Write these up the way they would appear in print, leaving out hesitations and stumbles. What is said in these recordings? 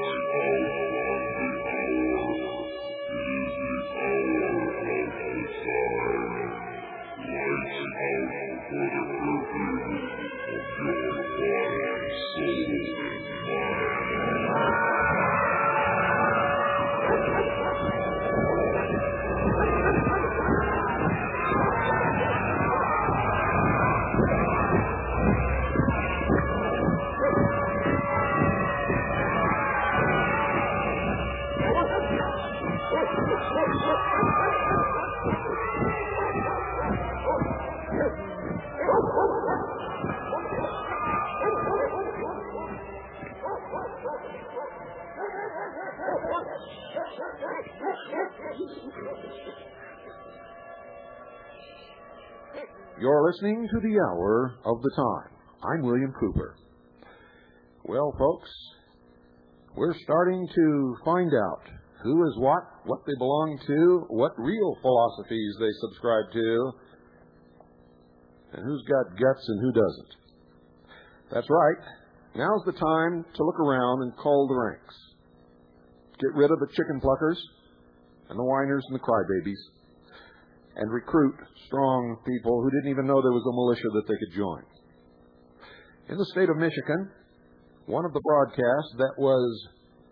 You're listening to the Hour of the Time. I'm William Cooper. Well, folks, we're starting to find out who is what they belong to, what real philosophies they subscribe to, and who's got guts and who doesn't. That's right. Now's the time to look around and cull the ranks. Get rid of the chicken pluckers and the whiners and the crybabies, and recruit strong people who didn't even know there was a militia that they could join. In the state of Michigan, one of the broadcasts that was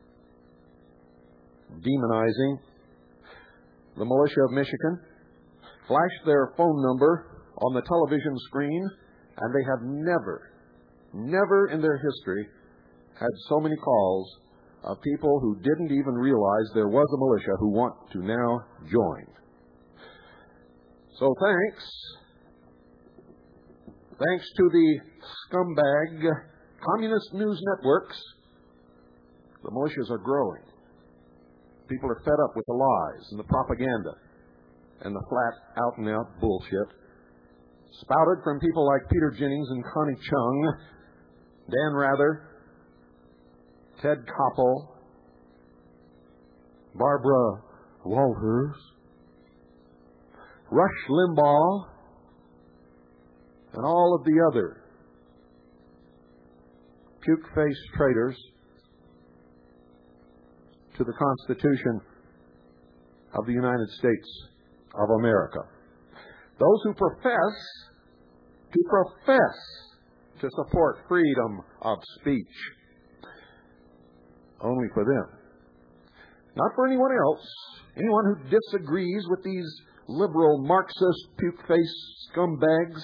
demonizing the militia of Michigan flashed their phone number on the television screen, and they have never in their history had so many calls of people who didn't even realize there was a militia who want to now join. So thanks to the scumbag communist news networks, the militias are growing. People are fed up with the lies and the propaganda and the flat out-and-out bullshit spouted from people like Peter Jennings and Connie Chung, Dan Rather, Ted Koppel, Barbara Walters, Rush Limbaugh, and all of the other puke-faced traitors to the Constitution of the United States of America. Those who profess to support freedom of speech. Only for them. Not for anyone else. Anyone who disagrees with these liberal, Marxist, puke-faced scumbags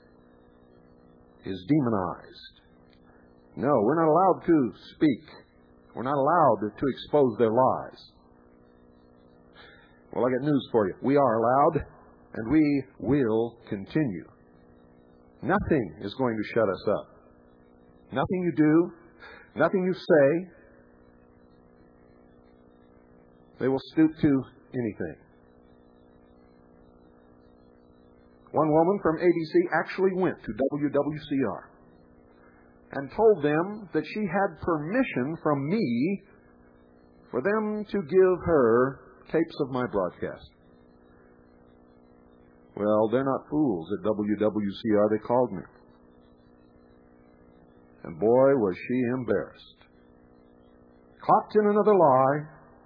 is demonized. No, we're not allowed to speak. We're not allowed to expose their lies. Well, I got news for you. We are allowed, and we will continue. Nothing is going to shut us up. Nothing you do, nothing you say, they will stoop to anything. One woman from ABC actually went to WWCR and told them that she had permission from me for them to give her tapes of my broadcast. Well, they're not fools at WWCR. They called me. And boy, was she embarrassed. Caught in another lie.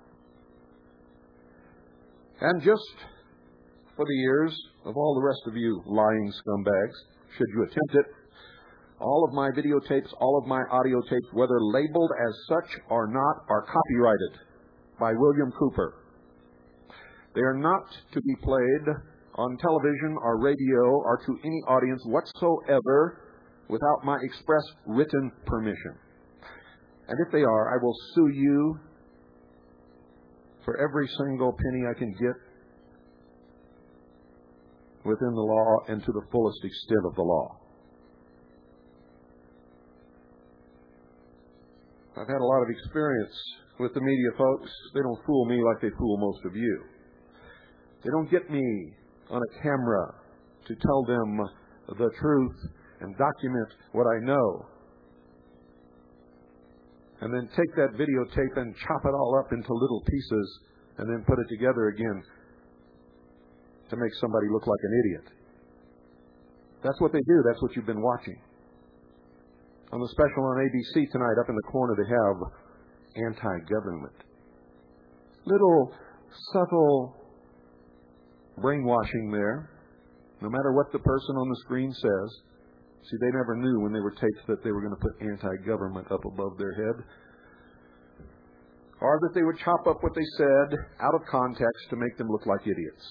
And just for the ears of all the rest of you lying scumbags, should you attempt it, all of my videotapes, all of my audio tapes, whether labeled as such or not, are copyrighted by William Cooper. They are not to be played on television or radio or to any audience whatsoever without my express written permission. And if they are, I will sue you for every single penny I can get within the law and to the fullest extent of the law. I've had a lot of experience with the media, folks. They don't fool me like they fool most of you. They don't get me on a camera to tell them the truth and document what I know, and then take that videotape and chop it all up into little pieces and then put it together again to make somebody look like an idiot. That's what they do. That's what you've been watching. On the special on ABC tonight, up in the corner, they have anti-government. Little subtle brainwashing there. No matter what the person on the screen says. See, they never knew when they were taped that they were going to put anti-government up above their head. Or that they would chop up what they said out of context to make them look like idiots.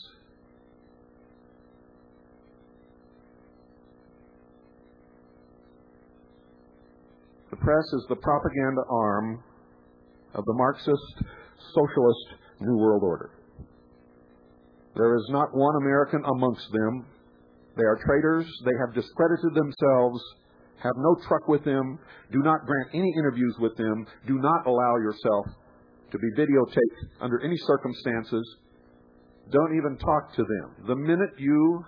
The press is the propaganda arm of the Marxist, socialist New World Order. There is not one American amongst them. They are traitors. They have discredited themselves. Have no truck with them. Do not grant any interviews with them. Do not allow yourself to be videotaped under any circumstances. Don't even talk to them. The minute you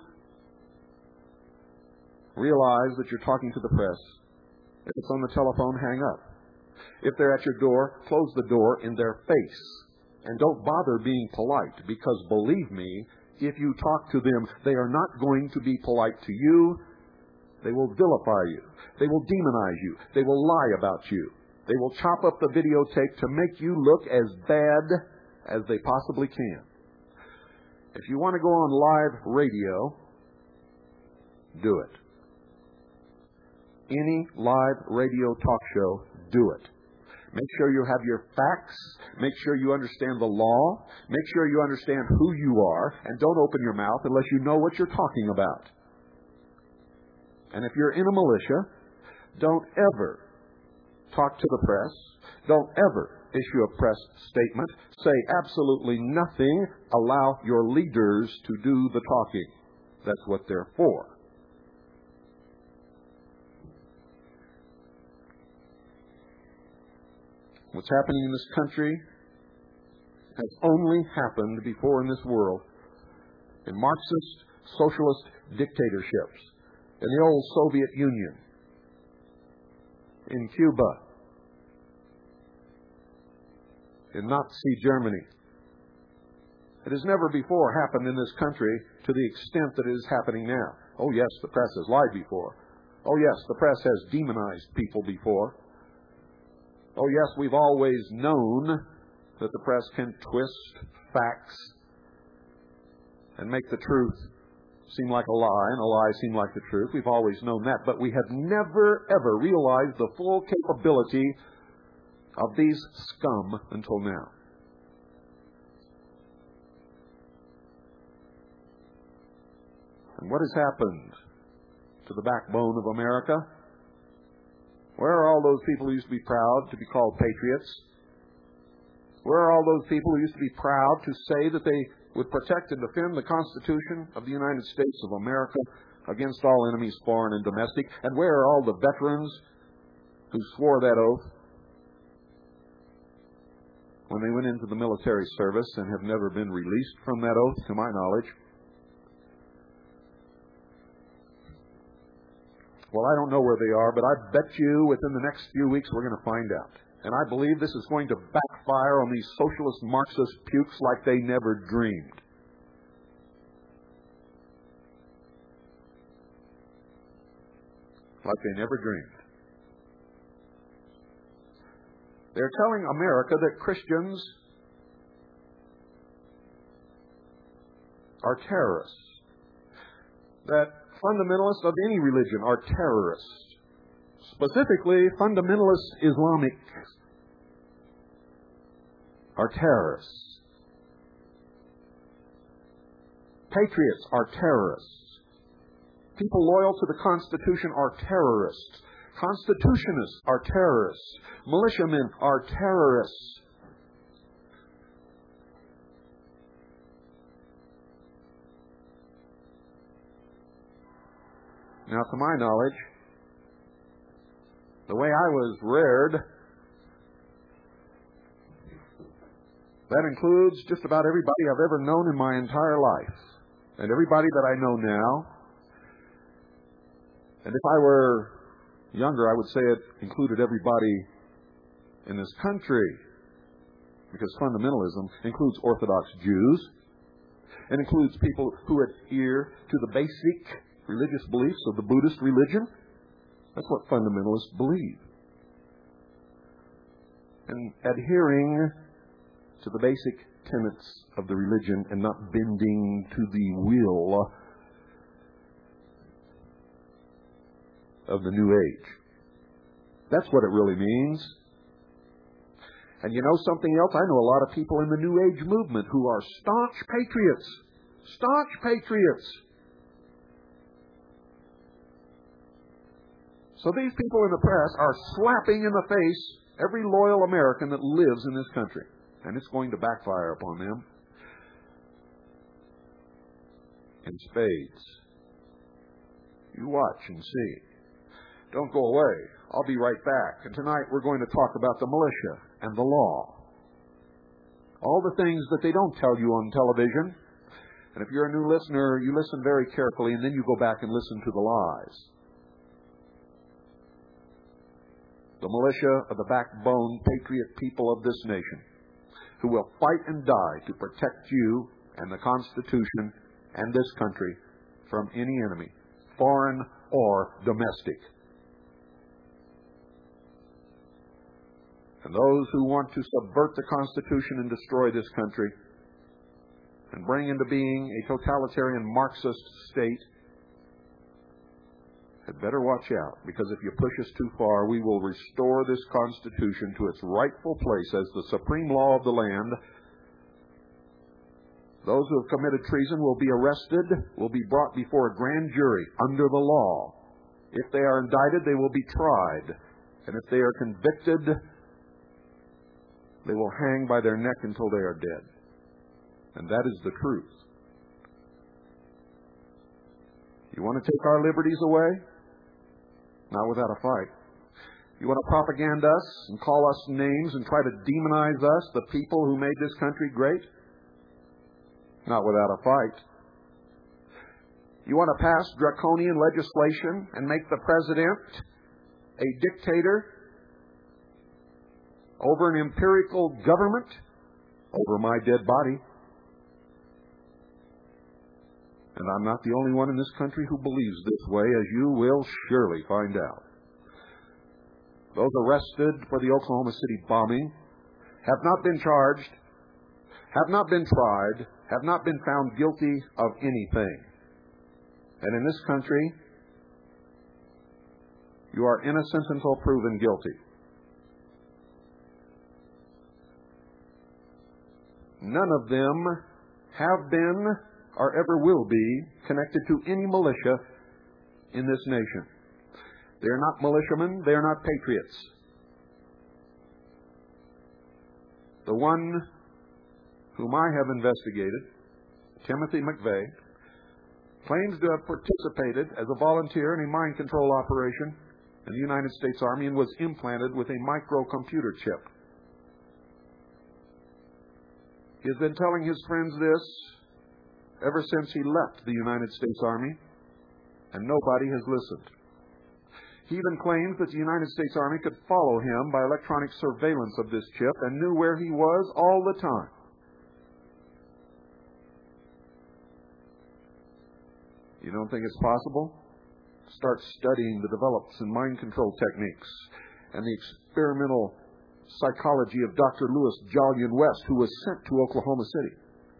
realize that you're talking to the press, if it's on the telephone, hang up. If they're at your door, close the door in their face. And don't bother being polite, because believe me, if you talk to them, they are not going to be polite to you. They will vilify you. They will demonize you. They will lie about you. They will chop up the videotape to make you look as bad as they possibly can. If you want to go on live radio, do it. Any live radio talk show, do it. Make sure you have your facts. Make sure you understand the law. Make sure you understand who you are. And don't open your mouth unless you know what you're talking about. And if you're in a militia, don't ever talk to the press. Don't ever issue a press statement. Say absolutely nothing. Allow your leaders to do the talking. That's what they're for. What's happening in this country has only happened before in this world in Marxist, socialist dictatorships, in the old Soviet Union, in Cuba, in Nazi Germany. It has never before happened in this country to the extent that it is happening now. Oh yes, the press has lied before. Oh yes, the press has demonized people before. Oh yes, we've always known that the press can twist facts and make the truth seem like a lie and a lie seem like the truth. We've always known that, but we have never, ever realized the full capability of these scum until now. And what has happened to the backbone of America? Where are all those people who used to be proud to be called patriots? Where are all those people who used to be proud to say that they would protect and defend the Constitution of the United States of America against all enemies, foreign and domestic? And where are all the veterans who swore that oath when they went into the military service and have never been released from that oath, to my knowledge? Well, I don't know where they are, but I bet you within the next few weeks we're going to find out. And I believe this is going to backfire on these socialist Marxist pukes like they never dreamed. Like they never dreamed. They're telling America that Christians are terrorists. That fundamentalists of any religion are terrorists. Specifically, fundamentalist Islamics are terrorists. Patriots are terrorists. People loyal to the Constitution are terrorists. Constitutionists are terrorists. Militiamen are terrorists. Now, to my knowledge, the way I was reared, that includes just about everybody I've ever known in my entire life. And everybody that I know now. And if I were younger, I would say it included everybody in this country. Because fundamentalism includes Orthodox Jews. It includes people who adhere to the basic religious beliefs of the Buddhist religion. That's what fundamentalists believe. and adhering to the basic tenets of the religion and not bending to the will of the New Age. That's what it really means. And you know something else? I know a lot of people in the New Age movement who are staunch patriots. Staunch patriots. So these people in the press are slapping in the face every loyal American that lives in this country. And it's going to backfire upon them in spades. You watch and see. Don't go away. I'll be right back. And tonight we're going to talk about the militia and the law. All the things that they don't tell you on television. And if you're a new listener, you listen very carefully and then you go back and listen to the lies. The militia are the backbone patriot people of this nation who will fight and die to protect you and the Constitution and this country from any enemy, foreign or domestic. And those who want to subvert the Constitution and destroy this country and bring into being a totalitarian Marxist state had better watch out, because if you push us too far, we will restore this Constitution to its rightful place as the supreme law of the land. Those who have committed treason will be arrested, will be brought before a grand jury under the law. If they are indicted, they will be tried. And if they are convicted, they will hang by their neck until they are dead. And that is the truth. You want to take our liberties away? Not without a fight. You want to propaganda us and call us names and try to demonize us, the people who made this country great? Not without a fight. You want to pass draconian legislation and make the president a dictator over an empirical government, over my dead body? And I'm not the only one in this country who believes this way, as you will surely find out. Those arrested for the Oklahoma City bombing have not been charged, have not been tried, have not been found guilty of anything. And in this country, you are innocent until proven guilty. None of them have been or ever will be connected to any militia in this nation. They are not militiamen. They are not patriots. The one whom I have investigated, Timothy McVeigh, claims to have participated as a volunteer in a mind control operation in the United States Army and was implanted with a microcomputer chip. He has been telling his friends this ever since he left the United States Army, and nobody has listened. He even claims that the United States Army could follow him by electronic surveillance of this chip and knew where he was all the time. You don't think it's possible? Start studying the developments in mind control techniques and the experimental psychology of Dr. Lewis Jolyon West, who was sent to Oklahoma City.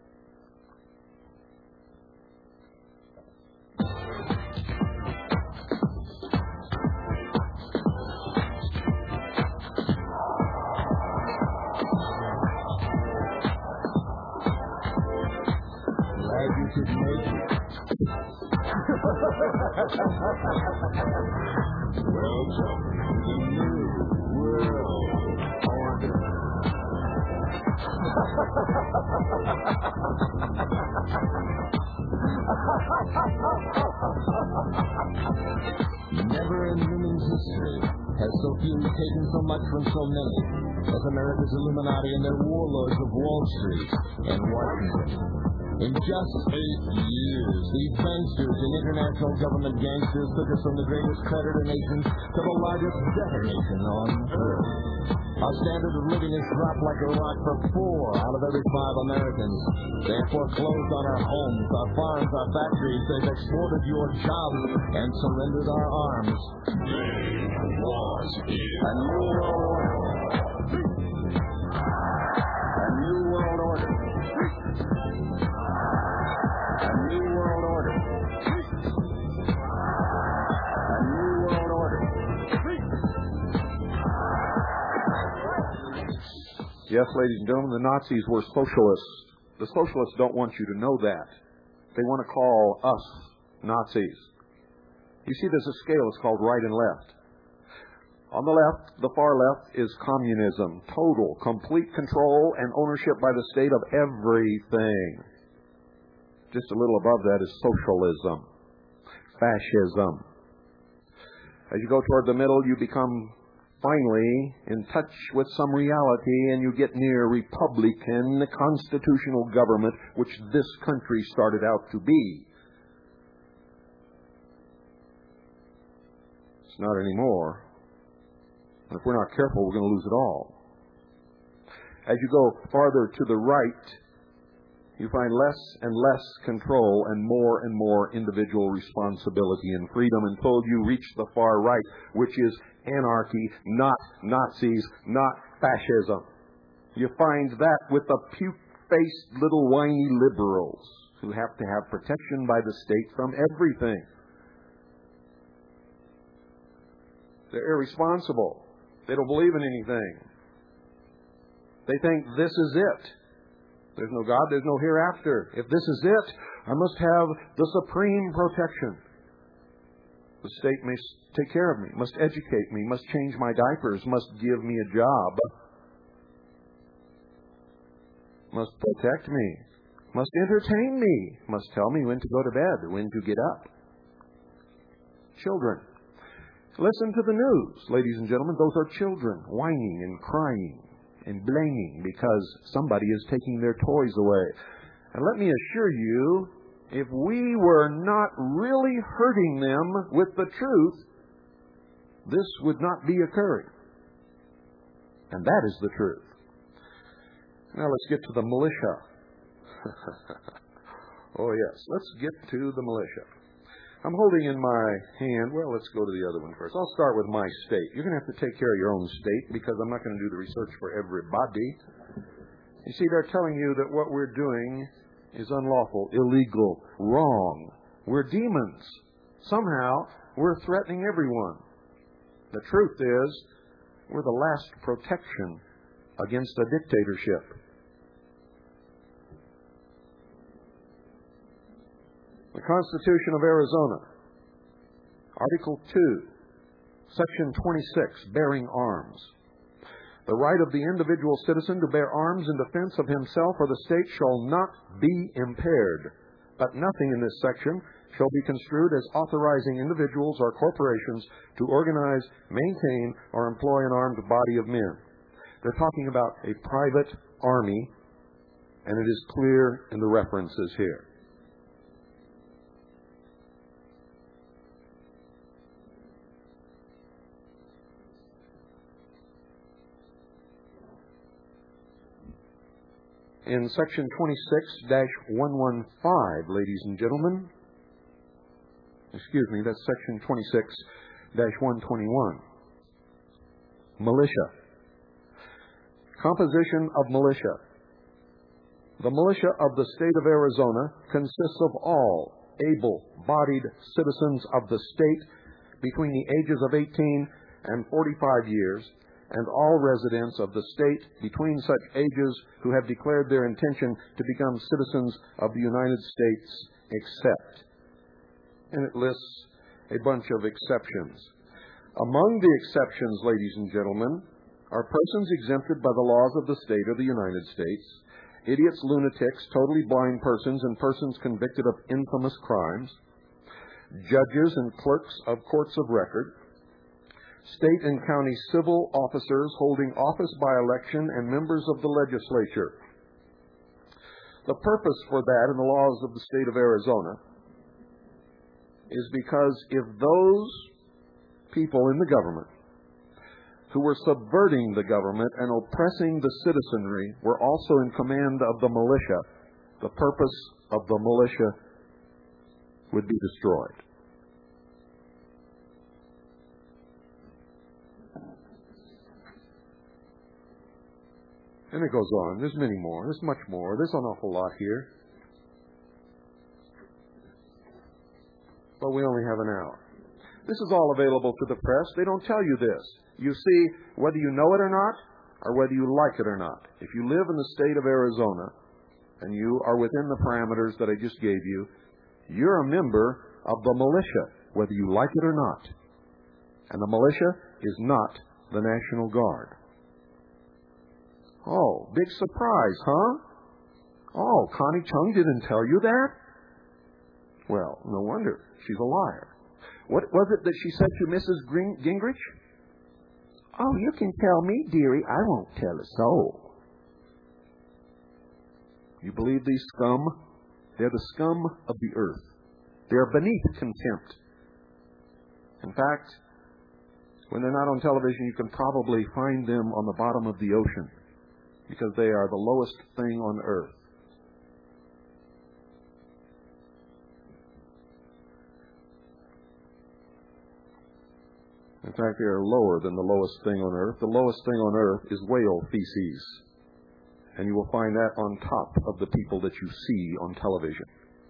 Never in human history has so few taken so much from so many as America's Illuminati and their warlords of Wall Street and Washington. In just 8 years, these banksters and international government gangsters took us from the greatest creditor nations to the largest debtor nation on earth. Our standard of living has dropped like a rock for 4 out of every 5 Americans. They have foreclosed on our homes, our farms, our factories. They've exported your jobs and surrendered our arms. They want a new world order. Yes, ladies and gentlemen, the Nazis were socialists. The socialists don't want you to know that. They want to call us Nazis. You see, there's a scale. It's called right and left. On the left, the far left, is communism. Total, complete control and ownership by the state of everything. Just a little above that is socialism, fascism. As you go toward the middle, you become finally in touch with some reality, and you get near Republican constitutional government, which this country started out to be. It's not anymore. And if we're not careful, we're going to lose it all. As you go farther to the right, you find less and less control and more individual responsibility and freedom until you reach the far right, which is anarchy, not Nazis, not fascism. You find that with the puke-faced little whiny liberals who have to have protection by the state from everything. They're irresponsible. They don't believe in anything. They think this is it. There's no God, there's no hereafter. If this is it, I must have the supreme protection. The state may take care of me, must educate me, must change my diapers, must give me a job, must protect me, must entertain me, must tell me when to go to bed, when to get up. Children. Listen to the news, ladies and gentlemen. Those are children whining and crying and blaming because somebody is taking their toys away. And let me assure you, if we were not really hurting them with the truth, this would not be occurring. And that is the truth. Now let's get to the militia. Oh yes, let's get to the militia. I'm holding in my hand, well, let's go to the other one first. I'll start with my state. You're going to have to take care of your own state because I'm not going to do the research for everybody. You see, they're telling you that what we're doing is unlawful, illegal, wrong. We're demons. Somehow, we're threatening everyone. The truth is, we're the last protection against a dictatorship. The Constitution of Arizona, Article 2, Section 26, bearing arms. The right of the individual citizen to bear arms in defense of himself or the state shall not be impaired, but nothing in this section shall be construed as authorizing individuals or corporations to organize, maintain, or employ an armed body of men. They're talking about a private army, and it is clear in the references here. In Section 26-115, ladies and gentlemen, that's Section 26-121. Militia. Composition of militia. The militia of the state of Arizona consists of all able-bodied citizens of the state between the ages of 18 and 45 years, and all residents of the state between such ages who have declared their intention to become citizens of the United States, except. And it lists a bunch of exceptions. Among the exceptions, ladies and gentlemen, are persons exempted by the laws of the state of the United States, idiots, lunatics, totally blind persons, and persons convicted of infamous crimes, judges and clerks of courts of record, state and county civil officers holding office by election, and members of the legislature. The purpose for that in the laws of the state of Arizona is because if those people in the government who were subverting the government and oppressing the citizenry were also in command of the militia, the purpose of the militia would be destroyed. And it goes on. There's many more. There's much more. There's an awful lot here. But we only have an hour. This is all available to the press. They don't tell you this. You see, whether you know it or not, or whether you like it or not. If you live in the state of Arizona and you are within the parameters that I just gave you, you're a member of the militia, whether you like it or not. And the militia is not the National Guard. Oh, big surprise, huh? Oh, Connie Chung didn't tell you that? Well, no wonder. She's a liar. What was it that she said to Mrs. Gingrich? Oh, you can tell me, dearie. I won't tell a soul. You believe these scum? They're the scum of the earth. They're beneath contempt. In fact, when they're not on television, you can probably find them on the bottom of the ocean because they are the lowest thing on earth. In fact, they are lower than the lowest thing on earth. The lowest thing on earth is whale feces. And you will find that on top of the people that you see on television.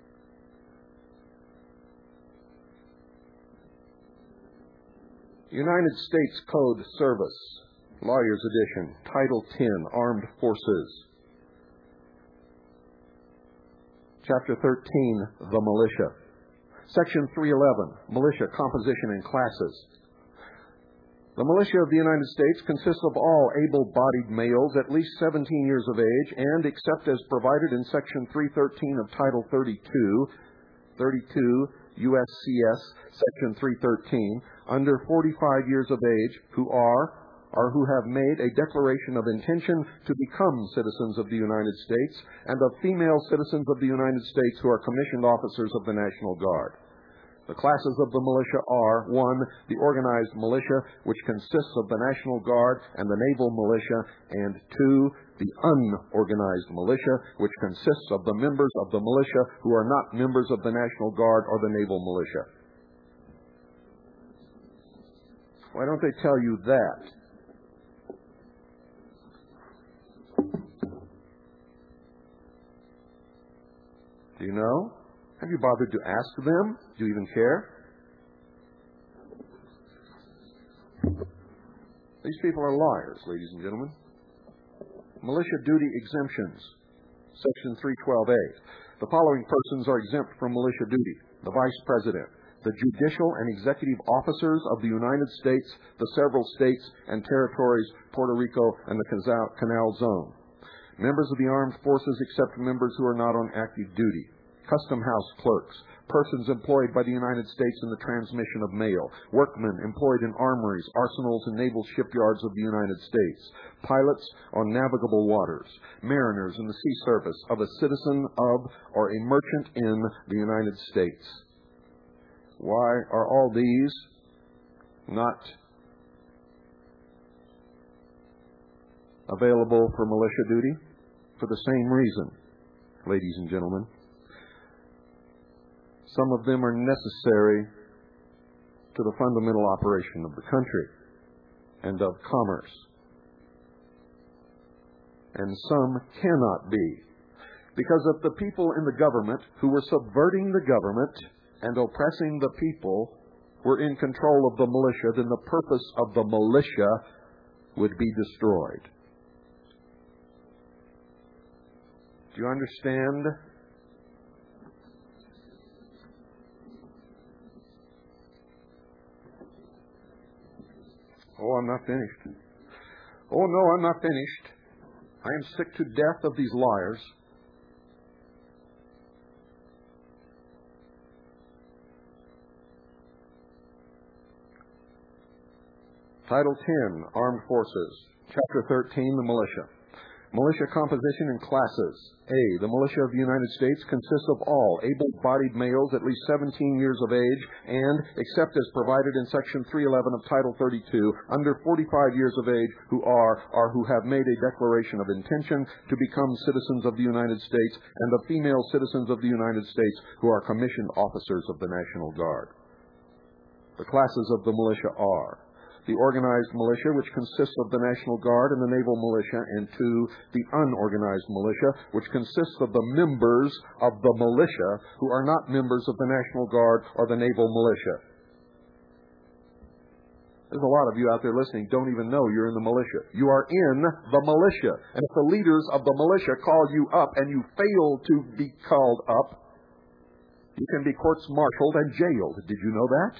United States Code Service, Lawyer's Edition, Title 10, Armed Forces. Chapter 13, the Militia. Section 311, Militia Composition and Classes. The militia of the United States consists of all able-bodied males at least 17 years of age and, except as provided in Section 313 of Title 32 USCS Section 313, under 45 years of age who are or who have made a declaration of intention to become citizens of the United States, and of female citizens of the United States who are commissioned officers of the National Guard. The classes of the militia are, 1, the organized militia, which consists of the National Guard and the Naval Militia, and 2, the unorganized militia, which consists of the members of the militia who are not members of the National Guard or the Naval Militia. Why don't they tell you that? Do you know? Have you bothered to ask them? Do you even care? These people are liars, ladies and gentlemen. Militia duty exemptions. Section 312A. The following persons are exempt from militia duty: the Vice President, the judicial and executive officers of the United States, the several states and territories, Puerto Rico, and the Canal Zone. Members of the armed forces except members who are not on active duty. Custom house clerks, persons employed by the United States in the transmission of mail, workmen employed in armories, arsenals, and naval shipyards of the United States, pilots on navigable waters, mariners in the sea service of a citizen of or a merchant in the United States. Why are all these not available for militia duty? For the same reason, ladies and gentlemen. Some of them are necessary to the fundamental operation of the country and of commerce. And some cannot be, because of the people in the government who were subverting the government and oppressing the people were in control of the militia, then the purpose of the militia would be destroyed. Do you understand? Oh, I'm not finished. Oh, no, I'm not finished. I am sick to death of these liars. Title 10, Armed Forces. Chapter 13, the Militia. Militia composition and classes. A. The militia of the United States consists of all able-bodied males at least 17 years of age and, except as provided in Section 311 of Title 32, under 45 years of age who are or who have made a declaration of intention to become citizens of the United States, and of female citizens of the United States who are commissioned officers of the National Guard. The classes of the militia are the organized militia, which consists of the National Guard and the Naval Militia, and 2, the unorganized militia, which consists of the members of the militia who are not members of the National Guard or the Naval Militia. There's a lot of you out there listening don't even know you're in the militia. You are in the militia. And if the leaders of the militia call you up and you fail to be called up, you can be courts-martialed and jailed. Did you know that?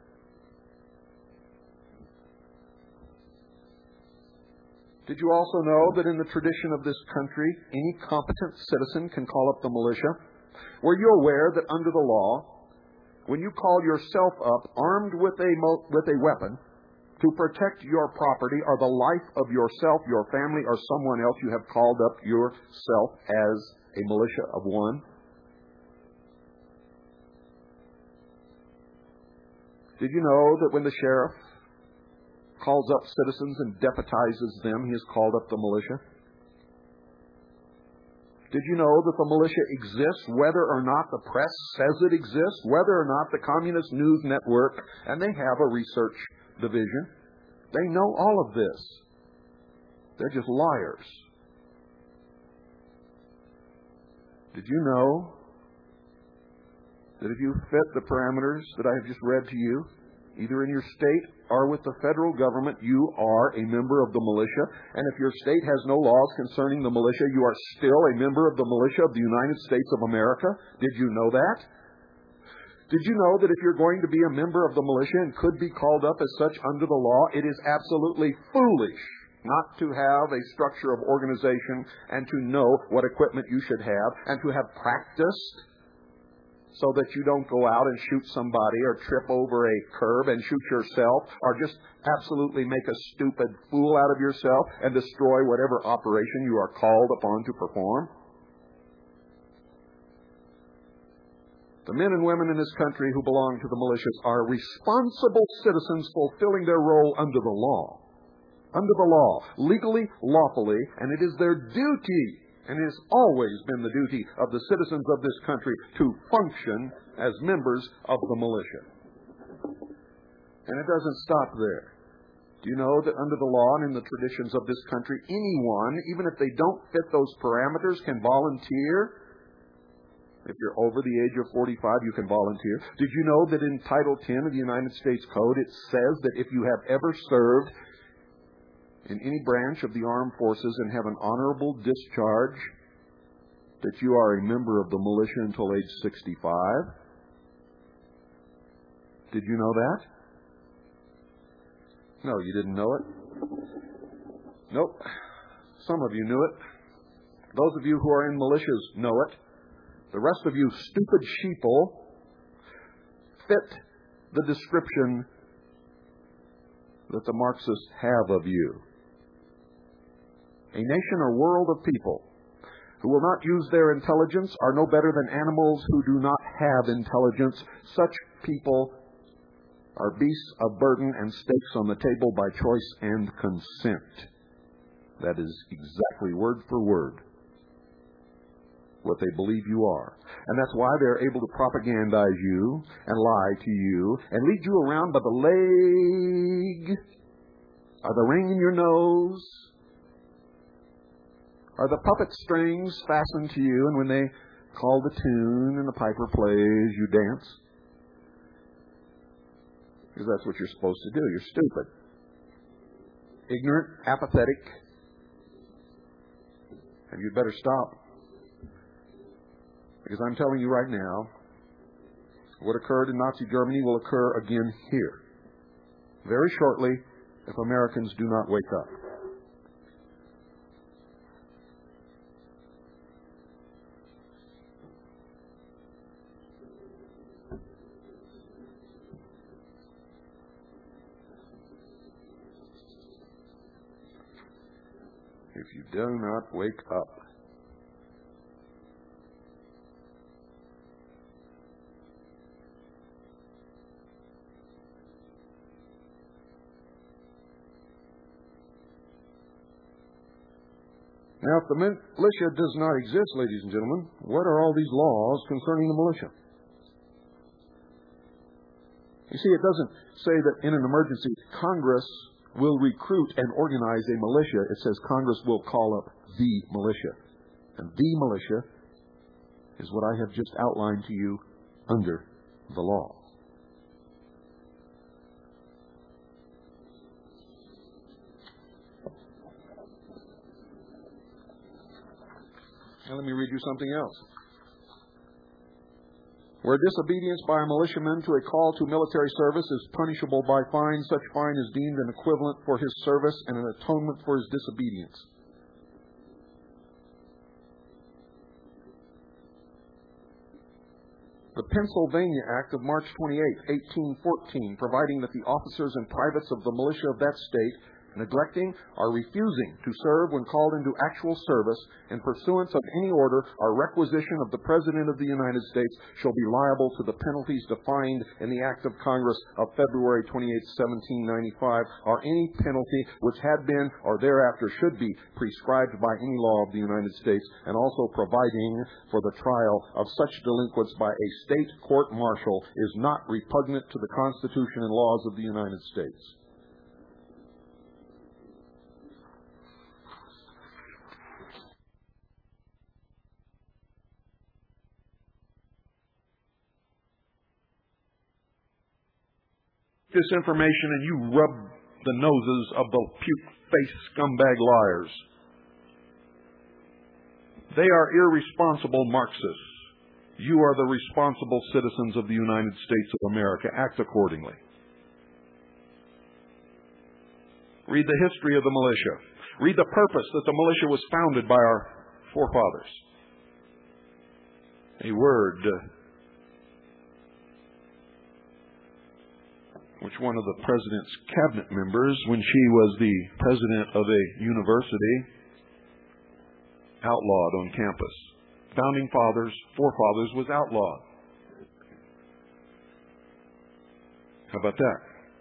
Did you also know that in the tradition of this country, any competent citizen can call up the militia? Were you aware that under the law, when you call yourself up armed with a weapon to protect your property or the life of yourself, your family, or someone else, you have called up yourself as a militia of one? Did you know that when the sheriff calls up citizens and deputizes them, he has called up the militia? Did you know that the militia exists whether or not the press says it exists, whether or not the Communist News Network, and they have a research division, they know all of this. They're just liars. Did you know that if you fit the parameters that I have just read to you, either in your state or with the federal government, you are a member of the militia. And if your state has no laws concerning the militia, you are still a member of the militia of the United States of America. Did you know that? Did you know that if you're going to be a member of the militia and could be called up as such under the law, it is absolutely foolish not to have a structure of organization and to know what equipment you should have and to have practiced so that you don't go out and shoot somebody or trip over a curb and shoot yourself or just absolutely make a stupid fool out of yourself and destroy whatever operation you are called upon to perform? The men and women in this country who belong to the militias are responsible citizens fulfilling their role under the law. Under the law, legally, lawfully, and it is their duty, and it has always been the duty of the citizens of this country to function as members of the militia. And it doesn't stop there. Do you know that under the law and in the traditions of this country, anyone, even if they don't fit those parameters, can volunteer? If you're over the age of 45, you can volunteer. Did you know that in Title 10 of the United States Code, it says that if you have ever served in any branch of the armed forces and have an honorable discharge, that you are a member of the militia until age 65? Did you know that? No, you didn't know it? Nope. Some of you knew it. Those of you who are in militias know it. The rest of you stupid sheeple fit the description that the Marxists have of you. A nation or world of people who will not use their intelligence are no better than animals who do not have intelligence. Such people are beasts of burden and stakes on the table by choice and consent. That is exactly word for word what they believe you are. And that's why they're able to propagandize you and lie to you and lead you around by the leg or the ring in your nose or the puppet strings fastened to you, and when they call the tune and the piper plays, you dance. Because that's what you're supposed to do. You're stupid, ignorant, apathetic, and you'd better stop. Because I'm telling you right now, what occurred in Nazi Germany will occur again here, very shortly, if Americans do not wake up. If you do not wake up. Now, if the militia does not exist, ladies and gentlemen, what are all these laws concerning the militia? You see, it doesn't say that in an emergency, Congress will recruit and organize a militia. It says Congress will call up the militia. And the militia is what I have just outlined to you under the law. And let me read you something else. Where disobedience by a militiaman to a call to military service is punishable by fine, such fine is deemed an equivalent for his service and an atonement for his disobedience. The Pennsylvania Act of March 28, 1814, providing that the officers and privates of the militia of that state, neglecting or refusing to serve when called into actual service in pursuance of any order or requisition of the President of the United States shall be liable to the penalties defined in the Act of Congress of February 28, 1795, or any penalty which had been or thereafter should be prescribed by any law of the United States, and also providing for the trial of such delinquents by a state court-martial is not repugnant to the Constitution and laws of the United States. This information and you rub the noses of the puke-faced scumbag liars. They are irresponsible Marxists. You are the responsible citizens of the United States of America. Act accordingly. Read the history of the militia. Read the purpose that the militia was founded by our forefathers. A word which one of the president's cabinet members, when she was the president of a university, outlawed on campus. Founding fathers, forefathers was outlawed. How about that?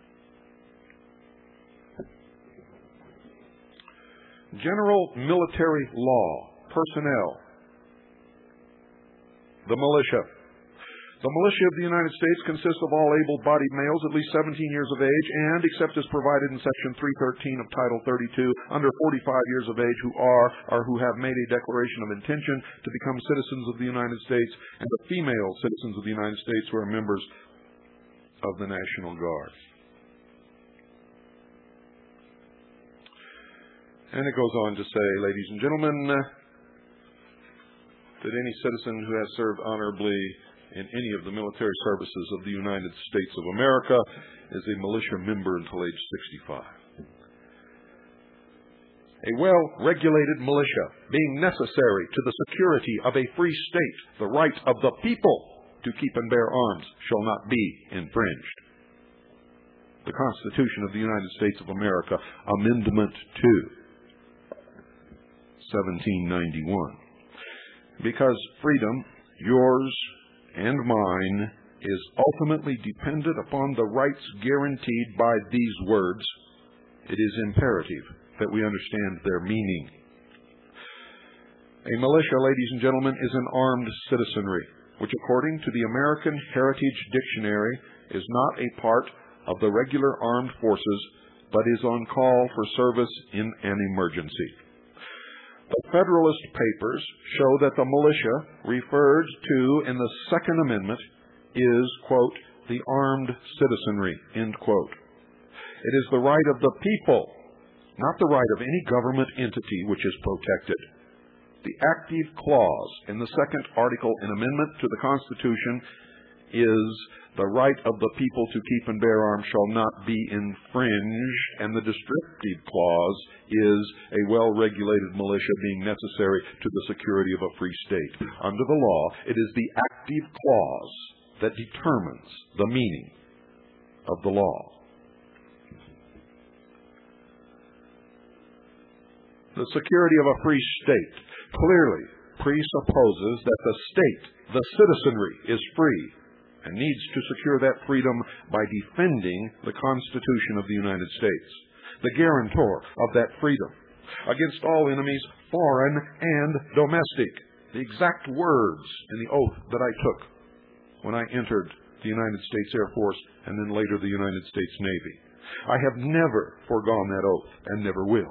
General military law, personnel, the militia. The militia of the United States consists of all able-bodied males at least 17 years of age and, except as provided in Section 313 of Title 32, under 45 years of age who are or who have made a declaration of intention to become citizens of the United States, and the female citizens of the United States who are members of the National Guard. And it goes on to say, ladies and gentlemen, that any citizen who has served honorably in any of the military services of the United States of America is a militia member until age 65. A well-regulated militia, being necessary to the security of a free state, the right of the people to keep and bear arms shall not be infringed. The Constitution of the United States of America, Amendment 2, 1791. Because freedom, yours and mine, is ultimately dependent upon the rights guaranteed by these words, it is imperative that we understand their meaning. A militia, ladies and gentlemen, is an armed citizenry, which according to the American Heritage Dictionary is not a part of the regular armed forces, but is on call for service in an emergency. The Federalist Papers show that the militia referred to in the Second Amendment is, quote, the armed citizenry, end quote. It is the right of the people, not the right of any government entity which is protected. The active clause in the second article and amendment to the Constitution is the right of the people to keep and bear arms shall not be infringed, and the descriptive clause is a well-regulated militia being necessary to the security of a free state. Under the law, it is the active clause that determines the meaning of the law. The security of a free state clearly presupposes that the state, the citizenry, is free and needs to secure that freedom by defending the Constitution of the United States, the guarantor of that freedom, against all enemies, foreign and domestic. The exact words in the oath that I took when I entered the United States Air Force and then later the United States Navy. I have never foregone that oath and never will.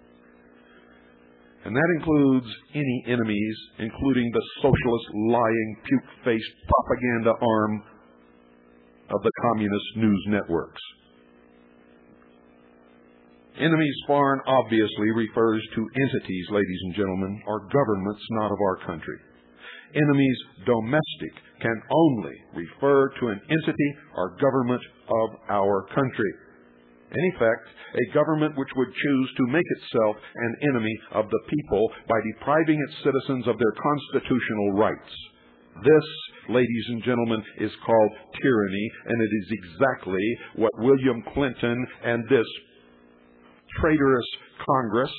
And that includes any enemies, including the socialist, lying, puke-faced propaganda arm of the communist news networks. Enemies foreign obviously refers to entities, ladies and gentlemen, or governments not of our country. Enemies domestic can only refer to an entity or government of our country. In effect, a government which would choose to make itself an enemy of the people by depriving its citizens of their constitutional rights. This, ladies and gentlemen, is called tyranny, and it is exactly what William Clinton and this traitorous Congress,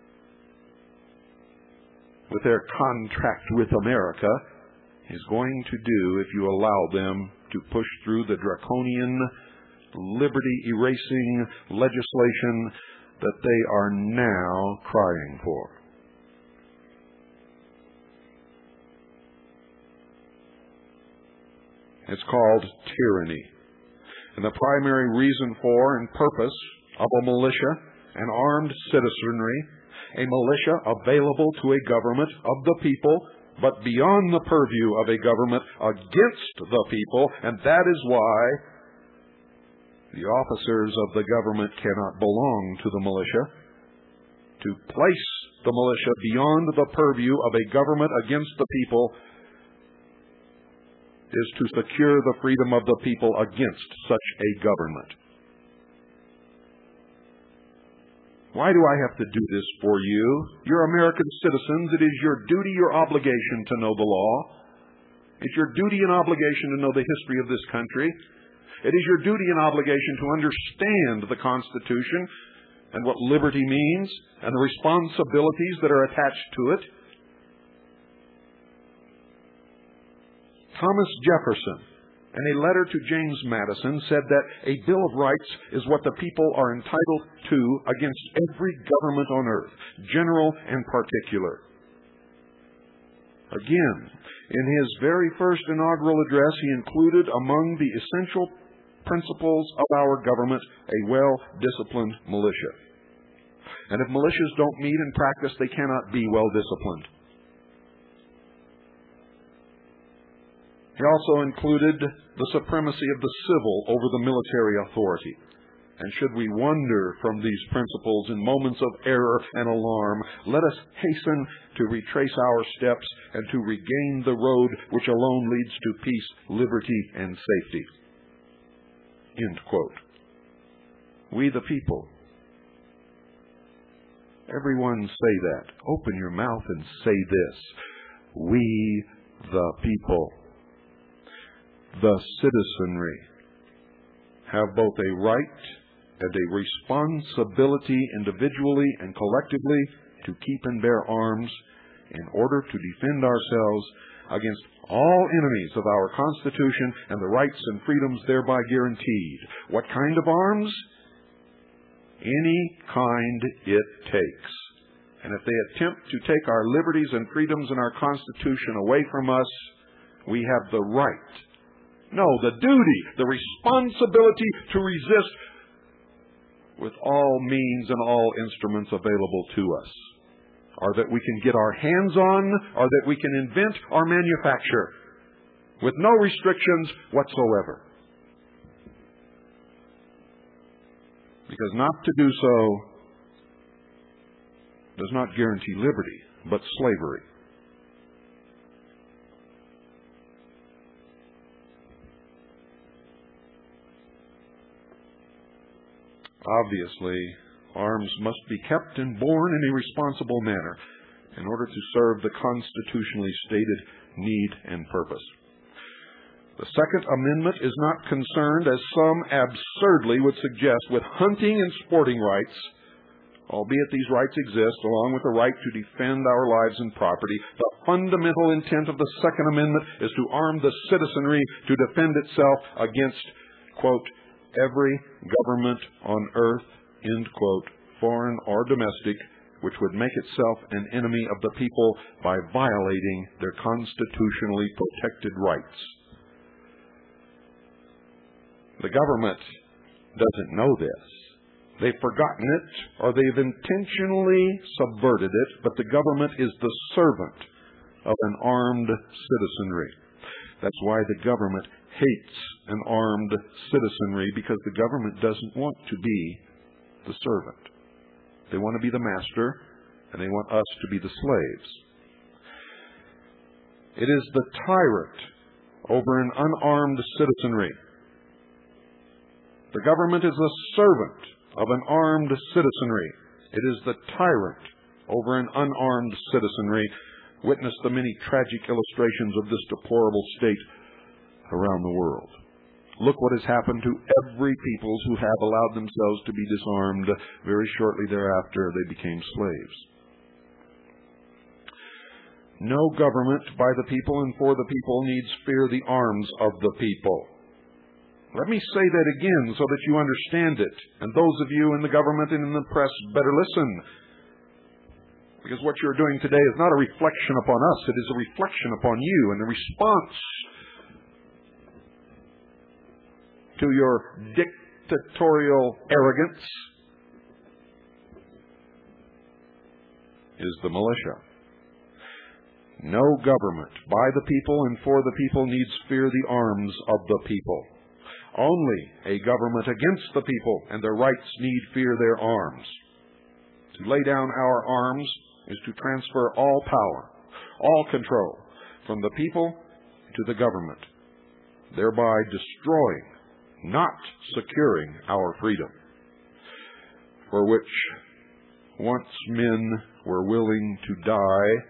with their contract with America, is going to do if you allow them to push through the draconian, liberty-erasing legislation that they are now crying for. It's called tyranny. And the primary reason for and purpose of a militia, an armed citizenry, a militia available to a government of the people, but beyond the purview of a government against the people, and that is why the officers of the government cannot belong to the militia. To place the militia beyond the purview of a government against the people is to secure the freedom of the people against such a government. Why do I have to do this for you? You're American citizens. It is your duty, your obligation to know the law. It's your duty and obligation to know the history of this country. It is your duty and obligation to understand the Constitution and what liberty means and the responsibilities that are attached to it. Thomas Jefferson, in a letter to James Madison, said that a Bill of Rights is what the people are entitled to against every government on earth, general and particular. Again, in his very first inaugural address, he included among the essential principles of our government a well-disciplined militia. And if militias don't meet in practice, they cannot be well-disciplined. He also included the supremacy of the civil over the military authority. And should we wander from these principles in moments of error and alarm, let us hasten to retrace our steps and to regain the road which alone leads to peace, liberty, and safety. End quote. We the people. Everyone say that. Open your mouth and say this. We the people. The citizenry have both a right and a responsibility individually and collectively to keep and bear arms in order to defend ourselves against all enemies of our Constitution and the rights and freedoms thereby guaranteed. What kind of arms? Any kind it takes. And if they attempt to take our liberties and freedoms and our Constitution away from us, we have the right, no, the duty, the responsibility to resist with all means and all instruments available to us, or that we can get our hands on, or that we can invent or manufacture with no restrictions whatsoever. Because not to do so does not guarantee liberty, but slavery. Obviously, arms must be kept and borne in a responsible manner in order to serve the constitutionally stated need and purpose. The Second Amendment is not concerned, as some absurdly would suggest, with hunting and sporting rights, albeit these rights exist, along with the right to defend our lives and property. The fundamental intent of the Second Amendment is to arm the citizenry to defend itself against, quote, every government on earth, end quote, foreign or domestic, which would make itself an enemy of the people by violating their constitutionally protected rights. The government doesn't know this. They've forgotten it, or they've intentionally subverted it, but the government is the servant of an armed citizenry. That's why the government hates an armed citizenry, because the government doesn't want to be the servant. They want to be the master, and they want us to be the slaves. It is the tyrant over an unarmed citizenry. The government is the servant of an armed citizenry. It is the tyrant over an unarmed citizenry. Witness the many tragic illustrations of this deplorable state around the world. Look what has happened to every peoples who have allowed themselves to be disarmed. Very shortly thereafter, they became slaves. No government by the people and for the people needs fear the arms of the people. Let me say that again so that you understand it. And those of you in the government and in the press better listen. Because what you're doing today is not a reflection upon us. It is a reflection upon you. And the response to your dictatorial arrogance is the militia. No government by the people and for the people needs fear the arms of the people. Only a government against the people and their rights need fear their arms. To lay down our arms is to transfer all power, all control from the people to the government, thereby destroying, not securing our freedom, for which once men were willing to die,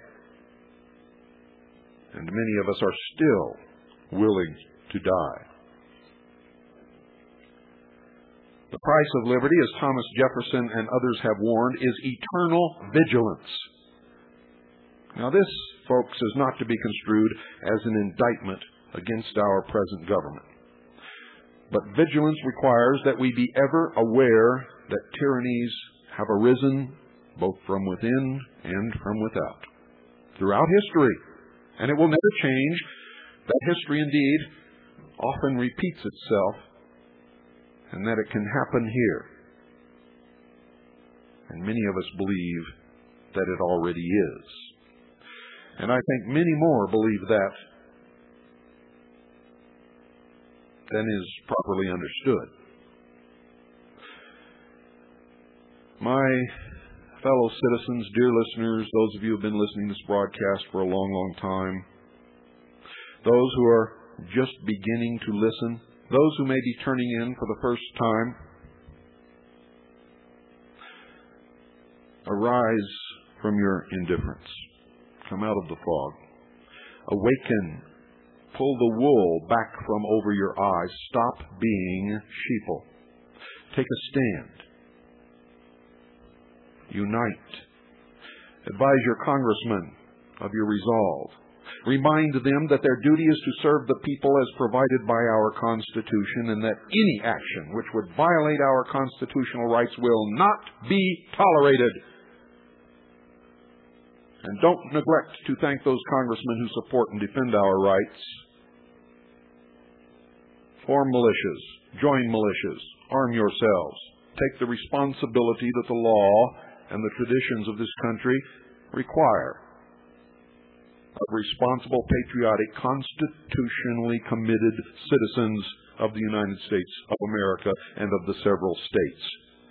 and many of us are still willing to die. The price of liberty, as Thomas Jefferson and others have warned, is eternal vigilance. Now this, folks, is not to be construed as an indictment against our present government. But vigilance requires that we be ever aware that tyrannies have arisen both from within and from without throughout history. And it will never change. That history indeed often repeats itself, and that it can happen here. And many of us believe that it already is. And I think many more believe that than is properly understood. My fellow citizens, dear listeners, those of you who have been listening to this broadcast for a long, long time, those who are just beginning to listen, those who may be turning in for the first time, arise from your indifference. Come out of the fog. Awaken. Pull the wool back from over your eyes. Stop being sheeple. Take a stand. Unite. Advise your congressmen of your resolve. Remind them that their duty is to serve the people as provided by our Constitution, and that any action which would violate our constitutional rights will not be tolerated. And don't neglect to thank those congressmen who support and defend our rights. Form militias. Join militias. Arm yourselves. Take the responsibility that the law and the traditions of this country require of responsible, patriotic, constitutionally committed citizens of the United States of America and of the several states.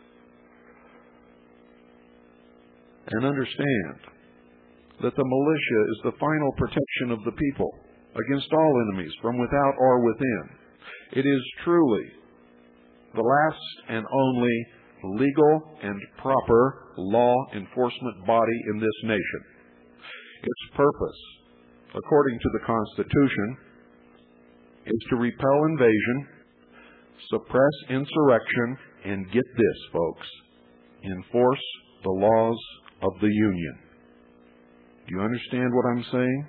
And understand that the militia is the final protection of the people against all enemies from without or within. It is truly the last and only legal and proper law enforcement body in this nation. Its purpose, according to the Constitution, is to repel invasion, suppress insurrection, and get this, folks, enforce the laws of the Union. Do you understand what I'm saying?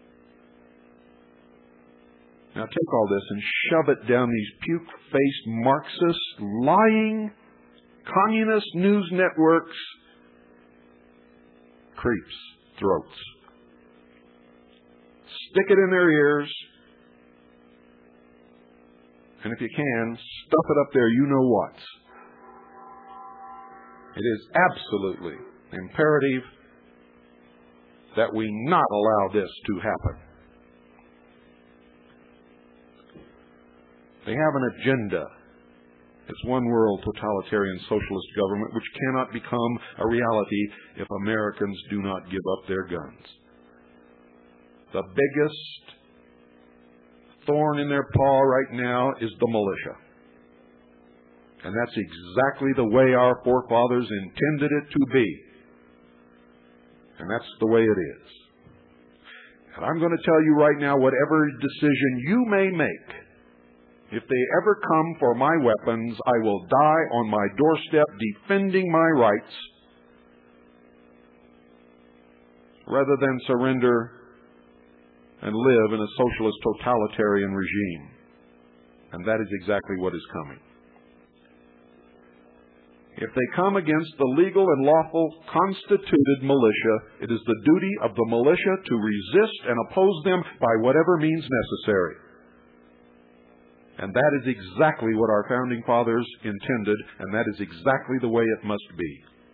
Now take all this and shove it down these puke-faced Marxist, lying, communist news networks' creeps' throats. Stick it in their ears, and if you can, stuff it up there you-know-what. It is absolutely imperative that we not allow this to happen. They have an agenda, It's one world totalitarian socialist government which cannot become a reality if Americans do not give up their guns. The biggest thorn in their paw right now is the militia. And that's exactly the way our forefathers intended it to be. And that's the way it is. And I'm going to tell you right now, whatever decision you may make, if they ever come for my weapons, I will die on my doorstep defending my rights rather than surrender and live in a socialist totalitarian regime. And that is exactly what is coming. If they come against the legal and lawful constituted militia, it is the duty of the militia to resist and oppose them by whatever means necessary. And that is exactly what our founding fathers intended, and that is exactly the way it must be.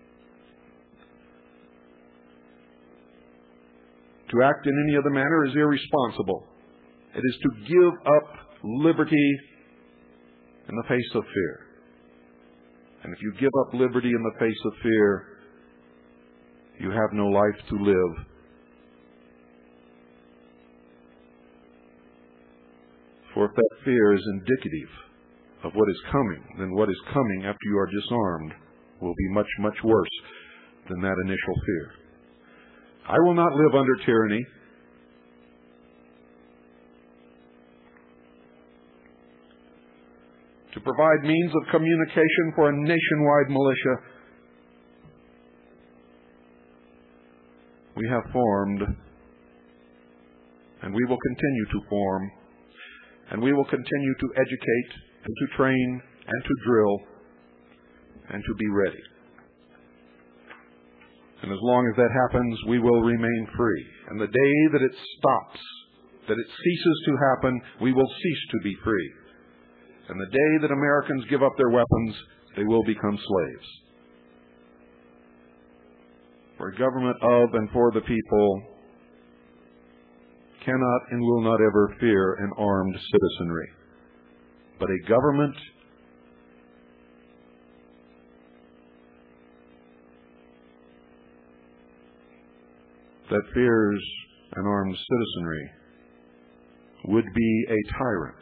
To act in any other manner is irresponsible. It is to give up liberty in the face of fear. And if you give up liberty in the face of fear, you have no life to live. For if that fear is indicative of what is coming, then what is coming after you are disarmed will be much, much worse than that initial fear. I will not live under tyranny. To provide means of communication for a nationwide militia, we have formed, and we will continue to form, and we will continue to educate and to train and to drill and to be ready. And as long as that happens, we will remain free. And the day that it stops, that it ceases to happen, we will cease to be free. And the day that Americans give up their weapons, they will become slaves. For a government of and for the people cannot and will not ever fear an armed citizenry. But a government that fears an armed citizenry would be a tyrant.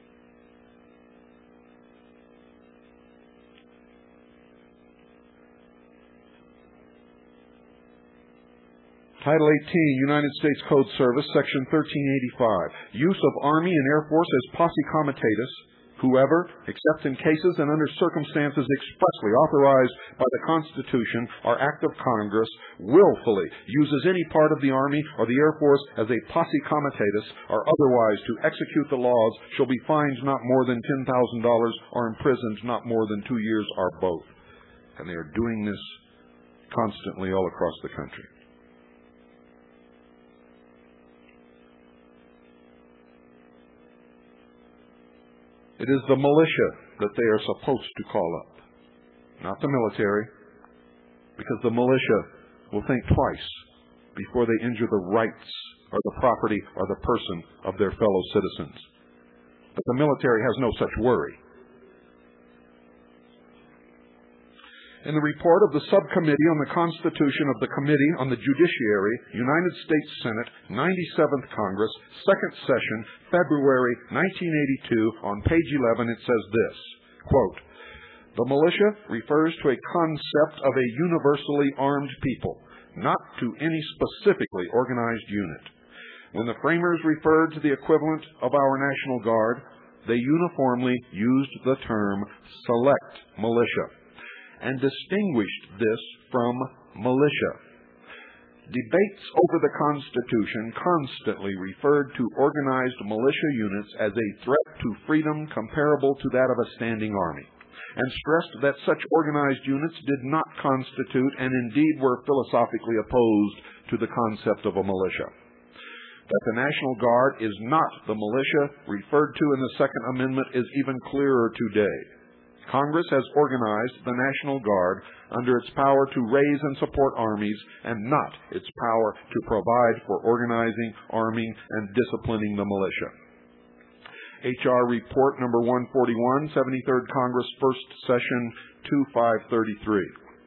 Title 18, United States Code Service, Section 1385. Use of Army and Air Force as posse comitatus, whoever, except in cases and under circumstances expressly authorized by the Constitution or Act of Congress, willfully uses any part of the Army or the Air Force as a posse comitatus or otherwise to execute the laws shall be fined not more than $10,000 or imprisoned not more than 2 years or both. And they are doing this constantly all across the country. It is the militia that they are supposed to call up, not the military, because the militia will think twice before they injure the rights or the property or the person of their fellow citizens. But the military has no such worry. In the report of the Subcommittee on the Constitution of the Committee on the Judiciary, United States Senate, 97th Congress, 2nd Session, February 1982, on page 11, it says this, quote, "The militia refers to a concept of a universally armed people, not to any specifically organized unit. When the framers referred to the equivalent of our National Guard, they uniformly used the term select militia and distinguished this from militia. Debates over the Constitution constantly referred to organized militia units as a threat to freedom comparable to that of a standing army, and stressed that such organized units did not constitute and indeed were philosophically opposed to the concept of a militia. That the National Guard is not the militia referred to in the Second Amendment is even clearer today. Congress has organized the National Guard under its power to raise and support armies and not its power to provide for organizing, arming, and disciplining the militia. H.R. Report Number 141, 73rd Congress, First Session, 2533.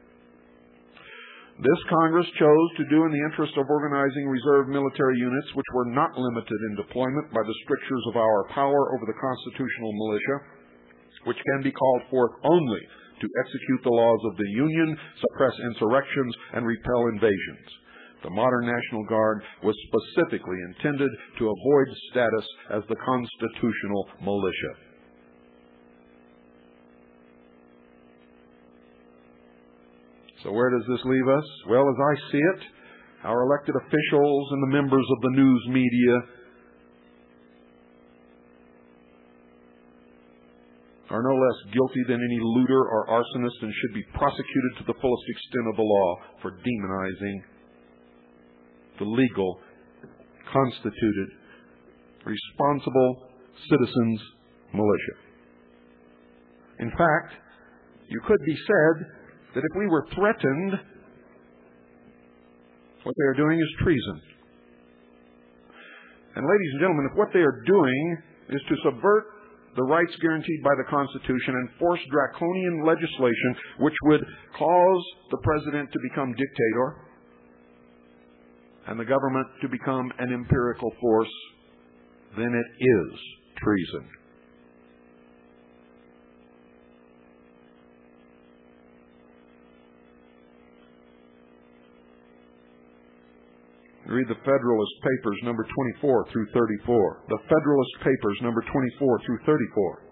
This Congress chose to do in the interest of organizing reserve military units which were not limited in deployment by the strictures of our power over the constitutional militia, which can be called forth only to execute the laws of the Union, suppress insurrections, and repel invasions. The modern National Guard was specifically intended to avoid status as the constitutional militia. So where does this leave us? Well, as I see it, our elected officials and the members of the news media are no less guilty than any looter or arsonist and should be prosecuted to the fullest extent of the law for demonizing the legal, constituted, responsible citizens' militia. In fact, you could be said that if we were threatened, what they are doing is treason. And ladies and gentlemen, if what they are doing is to subvert the rights guaranteed by the Constitution and force draconian legislation which would cause the president to become dictator and the government to become an empirical force, then it is treason. Read the Federalist Papers, number 24 through 34. The Federalist Papers, number 24 through 34.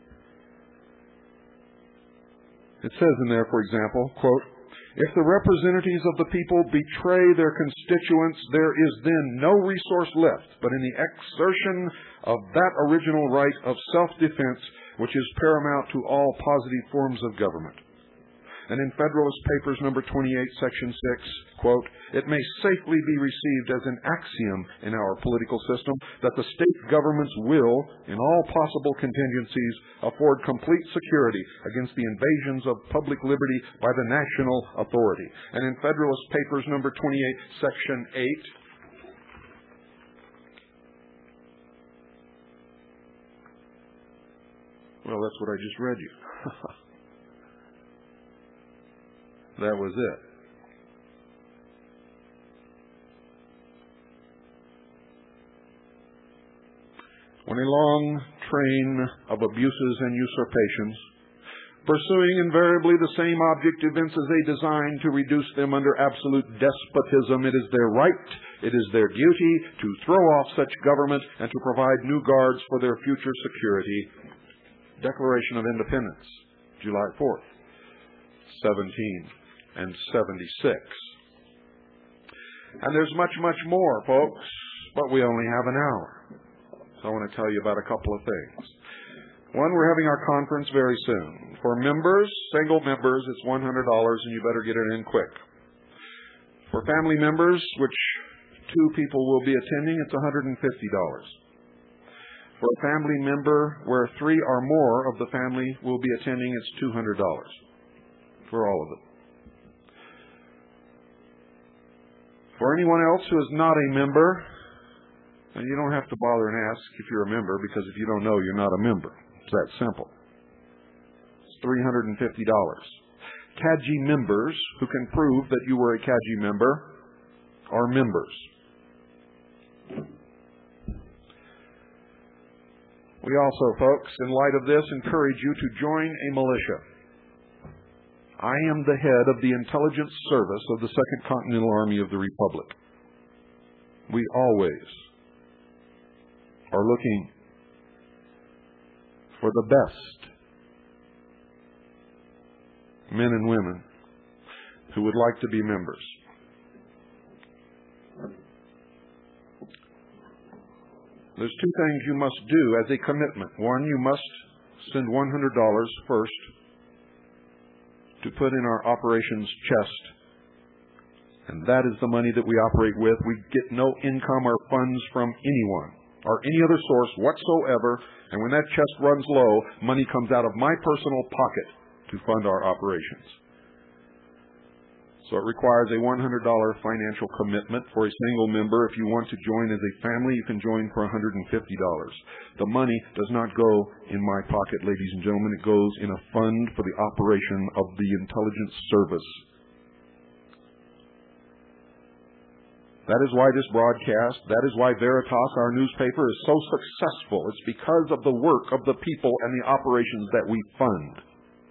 It says in there, for example, quote, "If the representatives of the people betray their constituents, there is then no resource left but in the exertion of that original right of self-defense which is paramount to all positive forms of government." And in Federalist Papers number 28, section 6, quote, "It may safely be received as an axiom in our political system that the state governments will, in all possible contingencies, afford complete security against the invasions of public liberty by the national authority." And in Federalist Papers number 28, section 8, well, that's what I just read you. That was it. When a long train of abuses and usurpations, pursuing invariably the same object, evinces a design to reduce them under absolute despotism, it is their right, it is their duty to throw off such government and to provide new guards for their future security. Declaration of Independence, July 4th, 1776. And there's much, much more, folks, but we only have an hour. So I want to tell you about a couple of things. One, we're having our conference very soon. For members, single members, it's $100, and you better get it in quick. For family members, which 2 people will be attending, it's $150. For a family member where 3 or more of the family will be attending, it's $200 for all of them. For anyone else who is not a member, and you don't have to bother and ask if you're a member, because if you don't know, you're not a member. It's that simple. It's $350. CAGI members who can prove that you were a CAGI member are members. We also, folks, in light of this, encourage you to join a militia. I am the head of the intelligence service of the Second Continental Army of the Republic. We always are looking for the best men and women who would like to be members. There's 2 things you must do as a commitment. One, you must send $100 first to put in our operations chest. And that is the money that we operate with. We get no income or funds from anyone or any other source whatsoever. And when that chest runs low, money comes out of my personal pocket to fund our operations. So it requires a $100 financial commitment for a single member. If you want to join as a family, you can join for $150. The money does not go in my pocket, ladies and gentlemen. It goes in a fund for the operation of the intelligence service. That is why this broadcast, that is why Veritas, our newspaper, is so successful. It's because of the work of the people and the operations that we fund.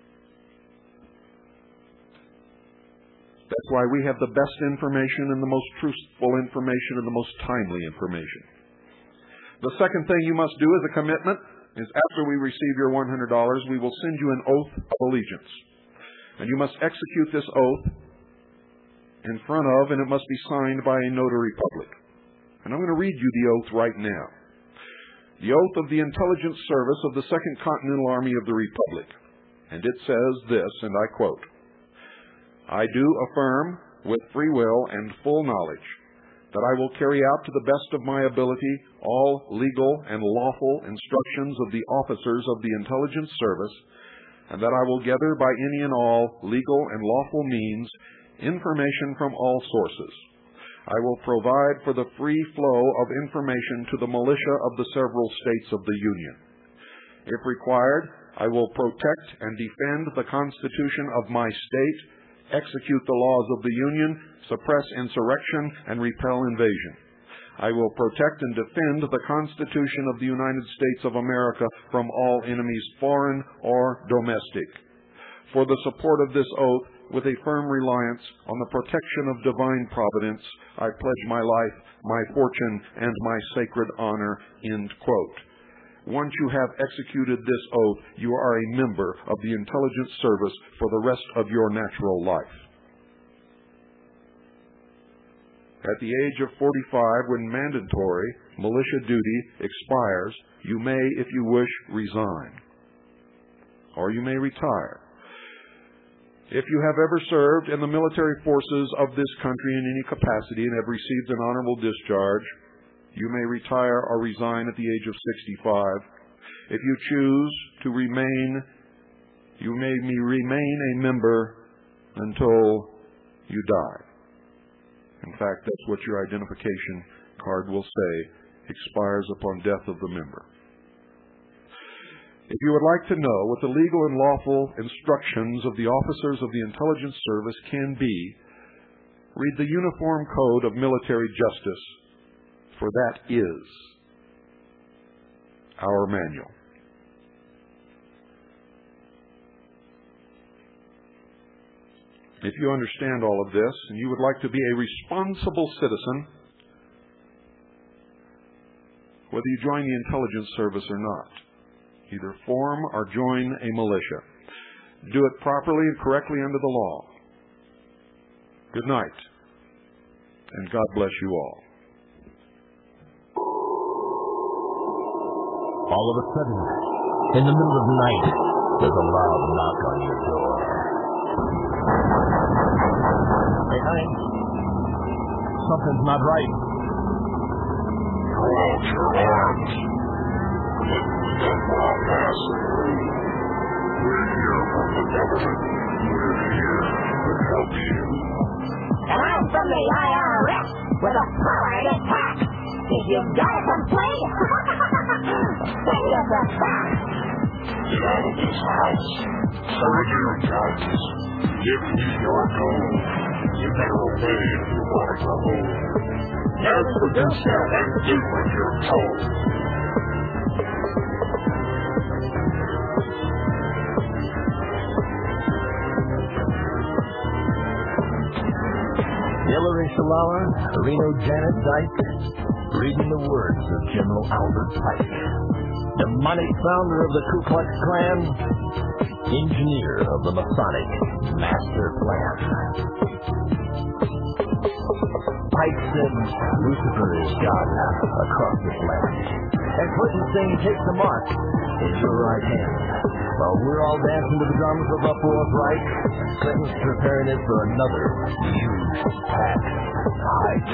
That's why we have the best information and the most truthful information and the most timely information. The second thing you must do as a commitment is after we receive your $100, we will send you an oath of allegiance. And you must execute this oath in front of, and it must be signed by a notary public. And I'm going to read you the oath right now. The oath of the Intelligence Service of the Second Continental Army of the Republic. And it says this, and I quote, I do affirm with free will and full knowledge that I will carry out to the best of my ability all legal and lawful instructions of the officers of the Intelligence Service, and that I will gather by any and all legal and lawful means information from all sources. I will provide for the free flow of information to the militia of the several states of the Union. If required, I will protect and defend the Constitution of my state, execute the laws of the Union, suppress insurrection, and repel invasion. I will protect and defend the Constitution of the United States of America from all enemies, foreign or domestic. For the support of this oath, with a firm reliance on the protection of divine providence, I pledge my life, my fortune, and my sacred honor. End quote. Once you have executed this oath, you are a member of the intelligence service for the rest of your natural life. At the age of 45, when mandatory militia duty expires, you may, if you wish, resign. Or you may retire. If you have ever served in the military forces of this country in any capacity and have received an honorable discharge, you may retire or resign at the age of 65. If you choose to remain, you may remain a member until you die. In fact, that's what your identification card will say, expires upon death of the member. If you would like to know what the legal and lawful instructions of the officers of the Intelligence Service can be, read the Uniform Code of Military Justice, for that is our manual. If you understand all of this and you would like to be a responsible citizen, whether you join the intelligence service or not, either form or join a militia. Do it properly and correctly under the law. Good night, and God bless you all. All of a sudden, in the middle of the night, there's a loud knock on your door. Hey, honey, something's not right. Throw out your arms. Let the law pass through. We're here from the government. We're here to help you. And I'm from the IRS with a powered attack. If you've got a complaint, send us a fax. Get out of this house. Surrender your guns. Give me your gold. You better obey if you want to go home. There's the producer and do what you're told. Hillary Salala, Reno Janet Dyke, reading the words of General Albert Pike, demonic founder of the Ku Klux Klan, engineer of the Masonic Master Plan. Pike said Lucifer is God across this land, and Clinton saying take the mark in your right hand. While we're all dancing to the drums of a fourth Reich, Clinton's preparing it for another huge tax hike.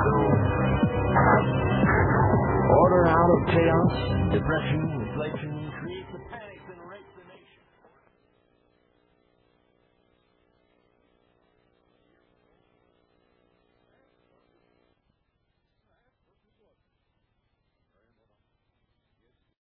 Order out of chaos, depression, inflation,